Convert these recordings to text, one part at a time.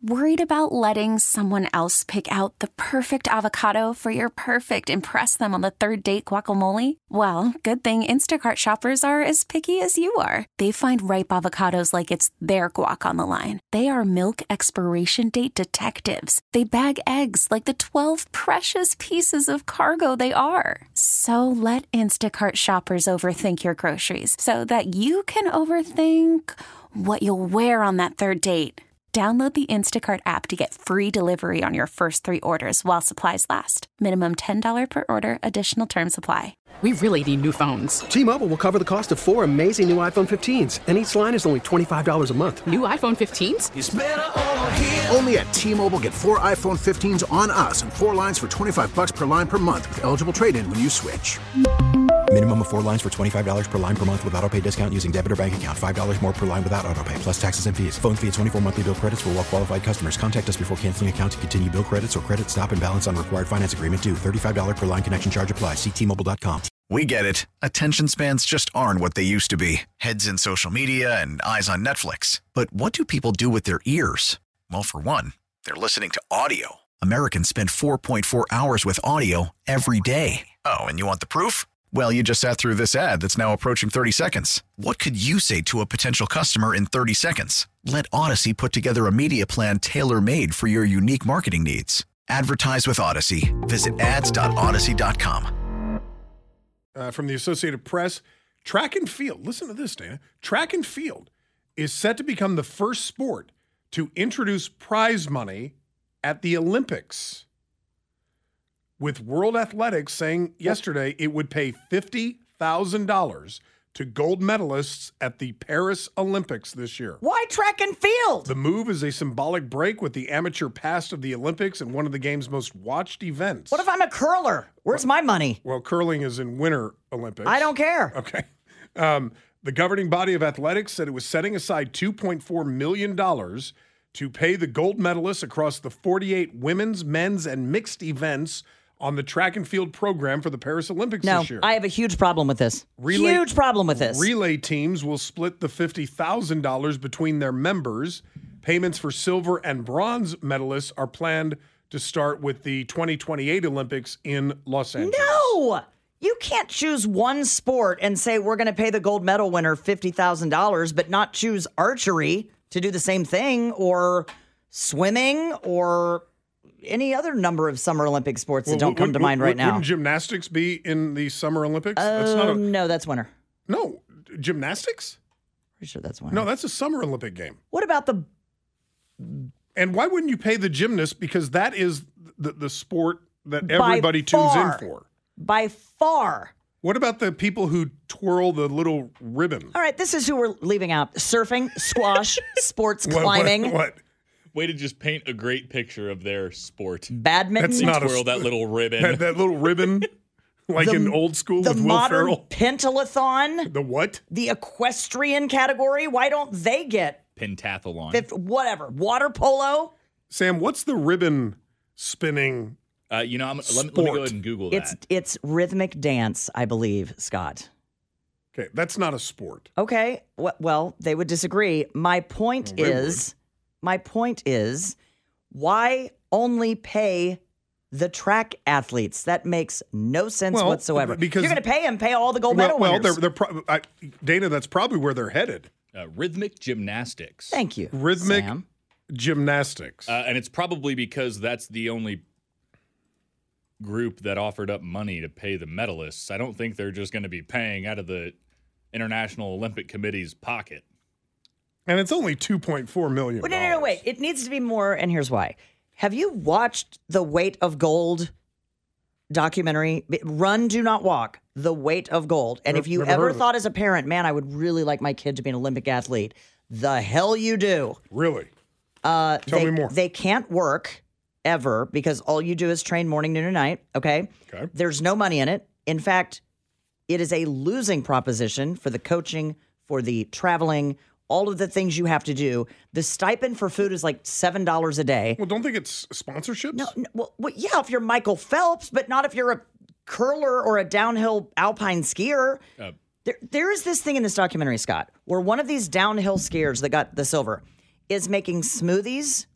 Worried about letting someone else pick out the perfect avocado for your perfect impress them on the third date guacamole? Well, good thing Instacart shoppers are as picky as you are. They find ripe avocados like it's their guac on the line. They are milk expiration date detectives. They bag eggs like the 12 precious pieces of cargo they are. So let Instacart shoppers overthink your groceries so that you can overthink what you'll wear on that third date. Download the Instacart app to get free delivery on your first 3 orders while supplies last. Minimum $10 per order. Additional terms apply. We really need new phones. T-Mobile will cover the cost of 4 amazing new iPhone 15s, and each line is only $25 a month. New iPhone 15s? It's better over here. Only at T-Mobile, get 4 iPhone 15s on us and 4 lines for $25 per line per month with eligible trade-in when you switch. Minimum of 4 lines for $25 per line per month with autopay discount using debit or bank account. $5 more per line without autopay, plus taxes and fees. Phone fee at 24 monthly bill credits for well-qualified customers. Contact us before canceling account to continue bill credits or credit stop and balance on required finance agreement due. $35 per line connection charge applies. See T-Mobile.com. We get it. Attention spans just aren't what they used to be. Heads in social media and eyes on Netflix. But what do people do with their ears? Well, for one, they're listening to audio. Americans spend 4.4 hours with audio every day. Oh, and you want the proof? Well, you just sat through this ad that's now approaching 30 seconds. What could you say to a potential customer in 30 seconds? Let Odyssey put together a media plan tailor-made for your unique marketing needs. Advertise with Odyssey. Visit ads.odyssey.com. From the Associated Press, track and field. Listen to this, Dana. Track and field is set to become the first sport to introduce prize money at the Olympics, with World Athletics saying yesterday it would pay $50,000 to gold medalists at the Paris Olympics this year. Why track and field? The move is a symbolic break with the amateur past of the Olympics and one of the game's most watched events. What if I'm a curler? Where's my money? Well, curling is in Winter Olympics. I don't care. Okay. The governing body of athletics said it was setting aside $2.4 million to pay the gold medalists across the 48 women's, men's, and mixed events on the track and field program for the Paris Olympics this year. I have a huge problem with this. Huge problem with this. Relay teams will split the $50,000 between their members. Payments for silver and bronze medalists are planned to start with the 2028 Olympics in Los Angeles. No! You can't choose one sport and say we're going to pay the gold medal winner $50,000, but not choose archery to do the same thing, or swimming, or any other number of Summer Olympic sports that don't come to mind right now. Wouldn't gymnastics be in the Summer Olympics? No, that's winter. No, gymnastics? Pretty sure that's winter. No, that's a Summer Olympic game. What about the... And why wouldn't you pay the gymnast? Because that is the sport that everybody tunes in for. By far. What about the people who twirl the little ribbon? All right, this is who we're leaving out. Surfing, squash, sports climbing. What? Way to just paint a great picture of their sport. Badminton. That's not twirl that little ribbon. That little ribbon, like in old school with Will Ferrell. The modern pentathlon. The what? The equestrian category. Why don't they get... Pentathlon. Whatever. Water polo. Sam, what's the ribbon spinning let me go ahead and Google that. It's rhythmic dance, I believe, Scott. Okay, that's not a sport. Okay, well, they would disagree. My point is, why only pay the track athletes? That makes no sense whatsoever. Because you're going to pay all the gold medal winners. Dana, that's probably where they're headed. Rhythmic gymnastics. Thank you, Rhythmic Sam. Gymnastics. And it's probably because that's the only group that offered up money to pay the medalists. I don't think they're just going to be paying out of the International Olympic Committee's pocket. And it's only $2.4 million. No, wait. It needs to be more, and here's why. Have you watched the Weight of Gold documentary? Run, Do Not Walk, The Weight of Gold. And if you ever thought as a parent, man, I would really like my kid to be an Olympic athlete, the hell you do. Really? Tell me more. They can't work ever because all you do is train morning, noon, and night, okay? There's no money in it. In fact, it is a losing proposition for the coaching, for the traveling, all of the things you have to do. The stipend for food is like $7 a day. Well, don't think it's sponsorships? No, well, yeah, if you're Michael Phelps, but not if you're a curler or a downhill alpine skier. There is this thing in this documentary, Scott, where one of these downhill skiers that got the silver is making smoothies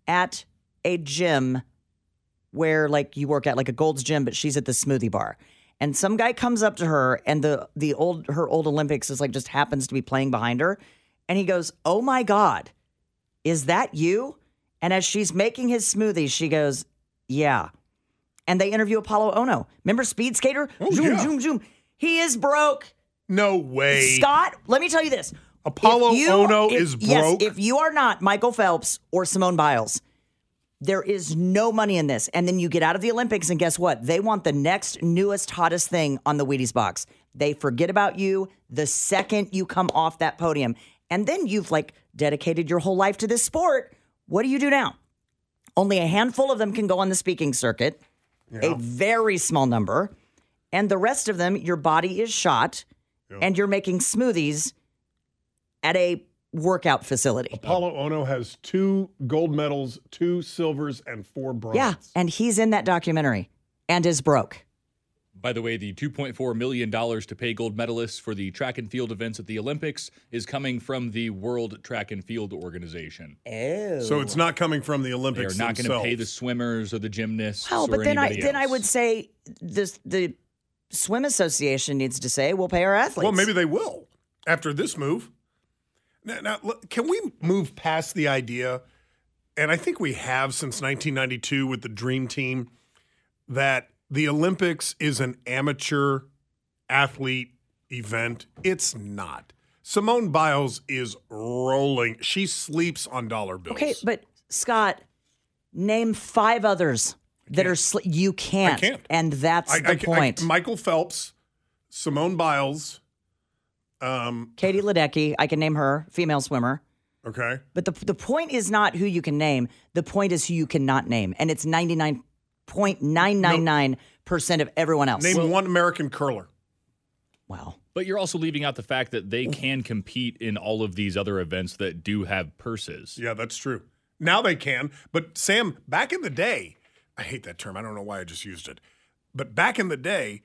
at a gym where like you work at, like a Gold's Gym, but she's at the smoothie bar. And some guy comes up to her, and her old Olympics is like just happens to be playing behind her. And he goes, "Oh my God, is that you?" And as she's making his smoothie, she goes, "Yeah." And they interview Apollo Ono. Remember Speed Skater? Zoom, zoom, zoom. He is broke. No way. Scott, let me tell you this. Apollo Ono is broke? Yes, if you are not Michael Phelps or Simone Biles, there is no money in this. And then you get out of the Olympics, and guess what? They want the next, newest, hottest thing on the Wheaties box. They forget about you the second you come off that podium. And then you've like dedicated your whole life to this sport. What do you do now? Only a handful of them can go on the speaking circuit, a very small number. And the rest of them, your body is shot, and you're making smoothies at a workout facility. Apollo Ono has 2 gold medals, 2 silvers, and 4 bronze. Yeah, and he's in that documentary and is broke. By the way, the $2.4 million to pay gold medalists for the track and field events at the Olympics is coming from the World Track and Field Organization. Oh. So it's not coming from the Olympics. They're not going to pay the swimmers or the gymnasts. Oh, but or then anybody else. I would say the Swim Association needs to say, we'll pay our athletes. Well, maybe they will after this move. Now, can we move past the idea, and I think we have since 1992 with the Dream Team, that the Olympics is an amateur athlete event? It's not. Simone Biles is rolling. She sleeps on dollar bills. Okay, but Scott, name 5 others that are you can't. I can't. And that's the point. Michael Phelps, Simone Biles, Katie Ledecky, I can name her, female swimmer. Okay. But the point is not who you can name. The point is who you cannot name. And it's 99.999% of everyone else. Name one American curler. Wow. But you're also leaving out the fact that they can compete in all of these other events that do have purses. Yeah, that's true. Now they can. But Sam, back in the day, I hate that term. I don't know why I just used it. But back in the day,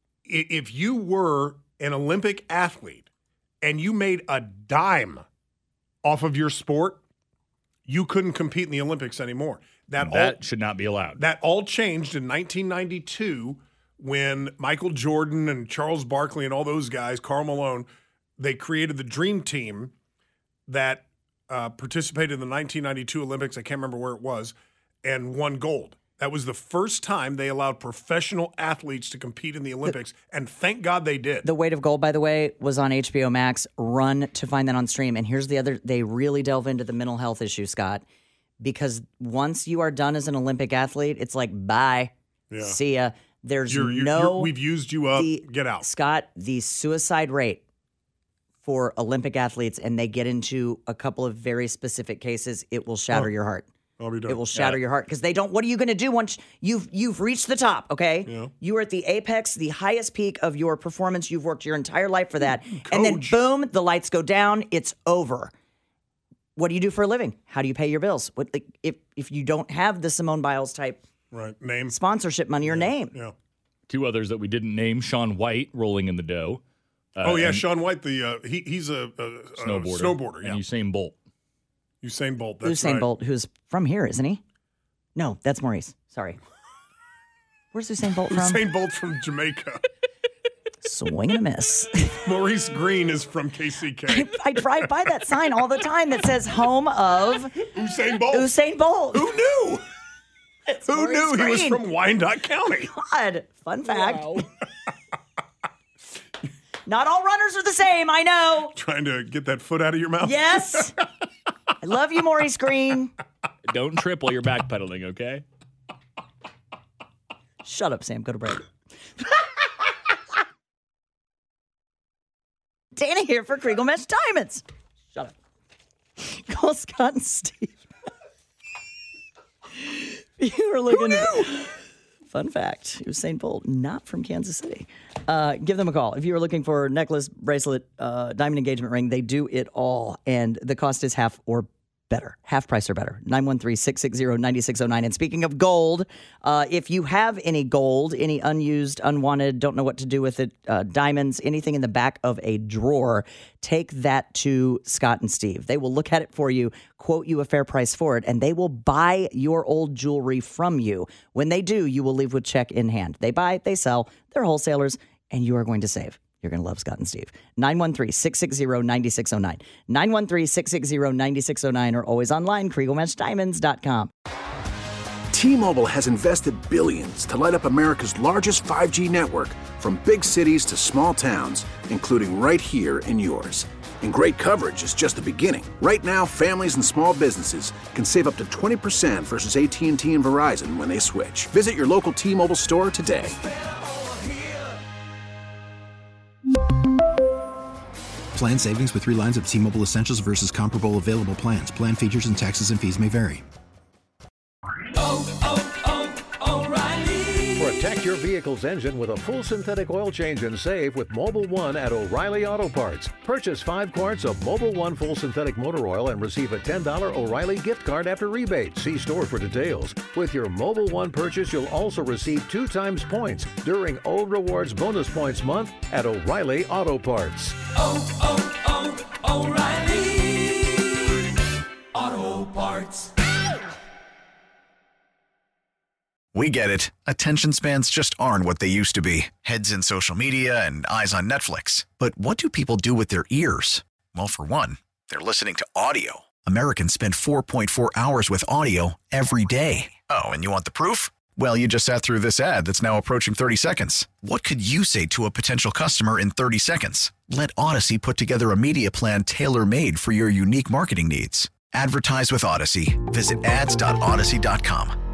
if you were an Olympic athlete and you made a dime off of your sport, you couldn't compete in the Olympics anymore. That should not be allowed. That all changed in 1992 when Michael Jordan and Charles Barkley and all those guys, Karl Malone, they created the Dream Team that participated in the 1992 Olympics. I can't remember where it was, and won gold. That was the first time they allowed professional athletes to compete in the Olympics, and thank God they did. The Weight of Gold, by the way, was on HBO Max. Run to find that on stream. And here's the other, they really delve into the mental health issue, Scott, because once you are done as an Olympic athlete, it's like, bye, see ya. There's we've used you up, get out. Scott, the suicide rate for Olympic athletes, and they get into a couple of very specific cases, it will shatter your heart. I'll be done. It will shatter your heart because they don't. What are you going to do once you've reached the top? Okay, you are at the apex, the highest peak of your performance. You've worked your entire life for that, and then boom, the lights go down. It's over. What do you do for a living? How do you pay your bills? What if you don't have the Simone Biles type name sponsorship money or name? Yeah. 2 others that we didn't name: Shaun White rolling in the dough. Shaun White. He's a snowboarder. And Usain Bolt. Usain Bolt. That's Usain right. Bolt, who's from here, isn't he? No, that's Maurice. Sorry. Where's Usain Bolt from? Usain Bolt from Jamaica. Swing and a miss. Maurice Green is from KCK. I drive by that sign all the time that says home of Usain Bolt. Usain Bolt. Who knew? Who Maurice knew he was Green. from Wyandotte County? God, fun fact. Wow. Not all runners are the same, I know. Trying to get that foot out of your mouth? Yes. I love you, Maurice Green. Don't trip while you're backpedaling, okay? Shut up, Sam. Go to break. Dana here for Kriegel Mesh Diamonds. Shut up. Call Scott and Steve. You were looking at... Fun fact, Usain Bolt, not from Kansas City. Give them a call. If you are looking for a necklace, bracelet, diamond engagement ring, they do it all. And the cost is half or better. Half price or better. 913-660-9609. And speaking of gold, if you have any gold, any unused, unwanted, don't know what to do with it, diamonds, anything in the back of a drawer, take that to Scott and Steve. They will look at it for you, quote you a fair price for it, and they will buy your old jewelry from you. When they do, you will leave with check in hand. They buy, they sell, they're wholesalers, and you are going to save. You're going to love Scott and Steve. 913-660-9609. 913-660-9609 or always online, KriegelMatchDiamonds.com. T-Mobile has invested billions to light up America's largest 5G network, from big cities to small towns, including right here in yours. And great coverage is just the beginning. Right now, families and small businesses can save up to 20% versus AT&T and Verizon when they switch. Visit your local T-Mobile store today. Plan savings with 3 lines of T-Mobile Essentials versus comparable available plans. Plan features and taxes and fees may vary. O'Reilly. Protect your vehicle's engine with a full synthetic oil change and save with Mobil 1 at O'Reilly Auto Parts. Purchase 5 quarts of Mobil 1 full synthetic motor oil and receive a $10 O'Reilly gift card after rebate. See store for details. With your Mobil 1 purchase, you'll also receive 2 times points during O Rewards Bonus Points Month at O'Reilly Auto Parts. O'Reilly Auto Parts. We get it. Attention spans just aren't what they used to be. Heads in social media and eyes on Netflix. But what do people do with their ears? Well, for one, they're listening to audio. Americans spend 4.4 hours with audio every day. Oh, and you want the proof? Well, you just sat through this ad that's now approaching 30 seconds. What could you say to a potential customer in 30 seconds? Let Odyssey put together a media plan tailor-made for your unique marketing needs. Advertise with Odyssey. Visit ads.odyssey.com.